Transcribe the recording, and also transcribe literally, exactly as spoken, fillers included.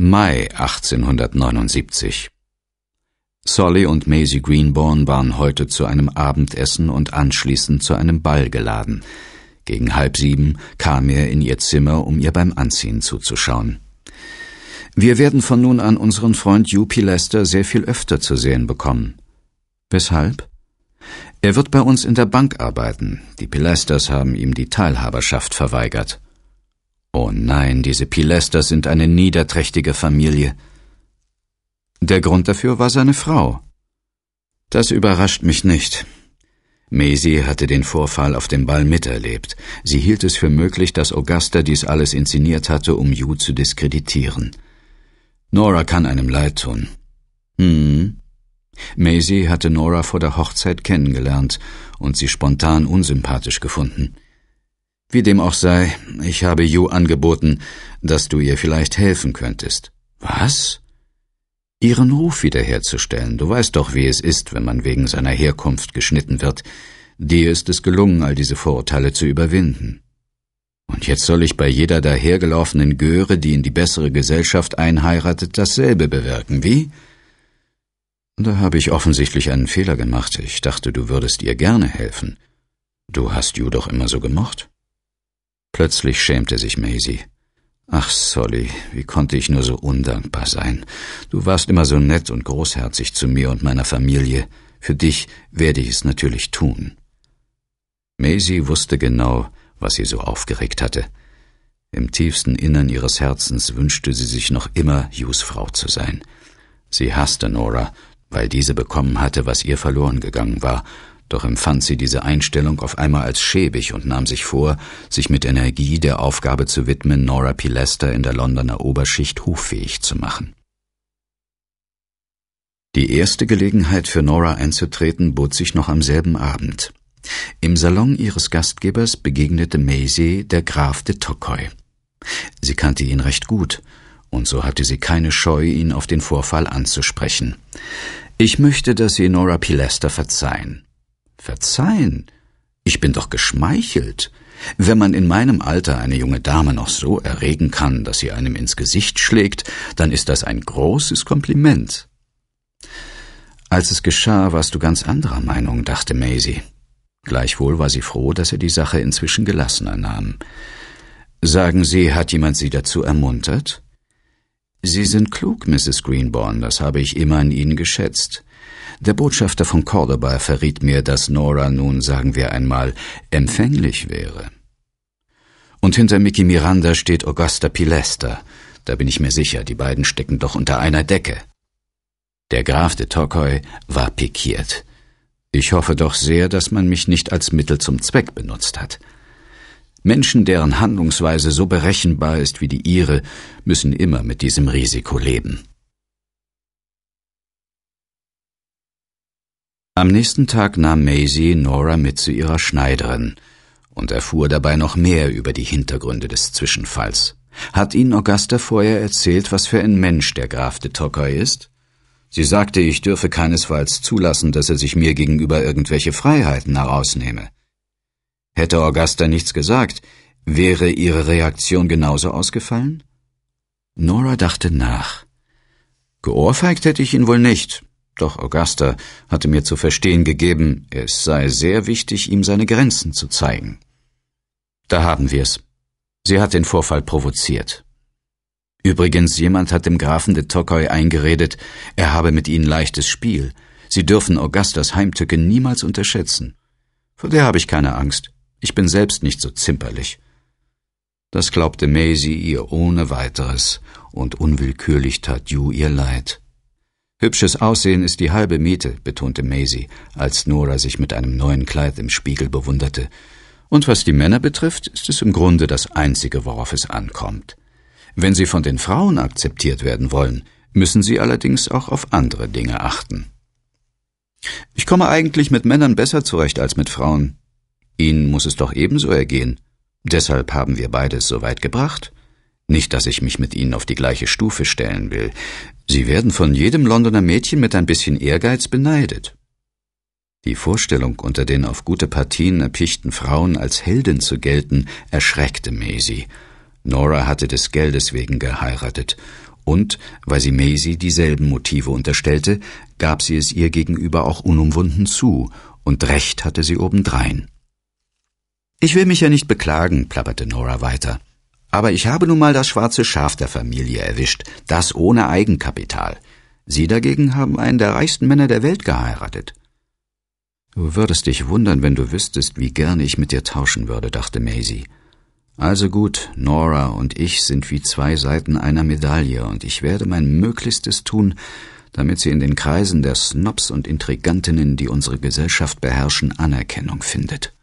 Mai achtzehnhundertneunundsiebzig. Solly und Maisie Greenbourne waren heute zu einem Abendessen und anschließend zu einem Ball geladen. Gegen halb sieben kam er in ihr Zimmer, um ihr beim Anziehen zuzuschauen. »Wir werden von nun an unseren Freund Hugh Pilester sehr viel öfter zu sehen bekommen.« »Weshalb?« »Er wird bei uns in der Bank arbeiten. Die Pilesters haben ihm die Teilhaberschaft verweigert.« »Oh nein, diese Pilesters sind eine niederträchtige Familie.« »Der Grund dafür war seine Frau.« »Das überrascht mich nicht.« Maisie hatte den Vorfall auf dem Ball miterlebt. Sie hielt es für möglich, dass Augusta dies alles inszeniert hatte, um Hugh zu diskreditieren. »Nora kann einem leid tun.« »Hm.« Maisie hatte Nora vor der Hochzeit kennengelernt und sie spontan unsympathisch gefunden. Wie dem auch sei, ich habe Hugh angeboten, dass du ihr vielleicht helfen könntest. »Was?« »Ihren Ruf wiederherzustellen. Du weißt doch, wie es ist, wenn man wegen seiner Herkunft geschnitten wird. Dir ist es gelungen, all diese Vorurteile zu überwinden. Und jetzt soll ich bei jeder dahergelaufenen Göre, die in die bessere Gesellschaft einheiratet, dasselbe bewirken, wie?« »Da habe ich offensichtlich einen Fehler gemacht. Ich dachte, du würdest ihr gerne helfen. Du hast Hugh doch immer so gemocht.« Plötzlich schämte sich Maisie. »Ach, Solly, wie konnte ich nur so undankbar sein? Du warst immer so nett und großherzig zu mir und meiner Familie. Für dich werde ich es natürlich tun.« Maisie wusste genau, was sie so aufgeregt hatte. Im tiefsten Innern ihres Herzens wünschte sie sich noch immer, Hughs Frau zu sein. Sie hasste Nora, weil diese bekommen hatte, was ihr verloren gegangen war, doch empfand sie diese Einstellung auf einmal als schäbig und nahm sich vor, sich mit Energie der Aufgabe zu widmen, Nora Pilester in der Londoner Oberschicht hoffähig zu machen. Die erste Gelegenheit für Nora einzutreten bot sich noch am selben Abend. Im Salon ihres Gastgebers begegnete Maisie der Graf de Toccoy. Sie kannte ihn recht gut, und so hatte sie keine Scheu, ihn auf den Vorfall anzusprechen. »Ich möchte, dass Sie Nora Pilester verzeihen.« »Verzeihen? Ich bin doch geschmeichelt. Wenn man in meinem Alter eine junge Dame noch so erregen kann, dass sie einem ins Gesicht schlägt, dann ist das ein großes Kompliment.« »Als es geschah, warst du ganz anderer Meinung«, dachte Maisie. Gleichwohl war sie froh, dass er die Sache inzwischen gelassener nahm. »Sagen Sie, hat jemand Sie dazu ermuntert?« »Sie sind klug, Misses Greenbourne, das habe ich immer an Ihnen geschätzt. Der Botschafter von Cordoba verriet mir, dass Nora nun, sagen wir einmal, empfänglich wäre. Und hinter Mickey Miranda steht Augusta Pilester. Da bin ich mir sicher, die beiden stecken doch unter einer Decke.« Der Graf de Toccoy war pikiert. »Ich hoffe doch sehr, dass man mich nicht als Mittel zum Zweck benutzt hat. Menschen, deren Handlungsweise so berechenbar ist wie die ihre, müssen immer mit diesem Risiko leben.« Am nächsten Tag nahm Maisie Nora mit zu ihrer Schneiderin und erfuhr dabei noch mehr über die Hintergründe des Zwischenfalls. Hat Ihnen Augusta vorher erzählt, was für ein Mensch der Graf de Toccoy ist? Sie sagte, ich dürfe keinesfalls zulassen, dass er sich mir gegenüber irgendwelche Freiheiten herausnehme. Hätte Augusta nichts gesagt, wäre ihre Reaktion genauso ausgefallen? Nora dachte nach. Geohrfeigt hätte ich ihn wohl nicht, doch Augusta hatte mir zu verstehen gegeben, es sei sehr wichtig, ihm seine Grenzen zu zeigen. Da haben wir's. Sie hat den Vorfall provoziert. Übrigens, jemand hat dem Grafen de Toccoy eingeredet, er habe mit ihnen leichtes Spiel. Sie dürfen Augustas Heimtücke niemals unterschätzen. Vor der habe ich keine Angst. Ich bin selbst nicht so zimperlich.« Das glaubte Maisie ihr ohne weiteres, und unwillkürlich tat Hugh ihr leid. »Hübsches Aussehen ist die halbe Miete«, betonte Maisie, als Nora sich mit einem neuen Kleid im Spiegel bewunderte. »Und was die Männer betrifft, ist es im Grunde das Einzige, worauf es ankommt. Wenn sie von den Frauen akzeptiert werden wollen, müssen sie allerdings auch auf andere Dinge achten.« »Ich komme eigentlich mit Männern besser zurecht als mit Frauen. Ihnen muss es doch ebenso ergehen. Deshalb haben wir beides so weit gebracht. Nicht, dass ich mich mit Ihnen auf die gleiche Stufe stellen will. Sie werden von jedem Londoner Mädchen mit ein bisschen Ehrgeiz beneidet.« Die Vorstellung, unter den auf gute Partien erpichten Frauen als Heldin zu gelten, erschreckte Maisie. Nora hatte des Geldes wegen geheiratet, Und, weil sie Maisie dieselben Motive unterstellte, gab sie es ihr gegenüber auch unumwunden zu, und Recht hatte sie obendrein. »Ich will mich ja nicht beklagen«, plapperte Nora weiter. »Aber ich habe nun mal das schwarze Schaf der Familie erwischt, das ohne Eigenkapital. Sie dagegen haben einen der reichsten Männer der Welt geheiratet.« »Du würdest dich wundern, wenn du wüsstest, wie gerne ich mit dir tauschen würde«, dachte Maisie. »Also gut, Nora und ich sind wie zwei Seiten einer Medaille, und ich werde mein Möglichstes tun, damit sie in den Kreisen der Snobs und Intrigantinnen, die unsere Gesellschaft beherrschen, Anerkennung findet.«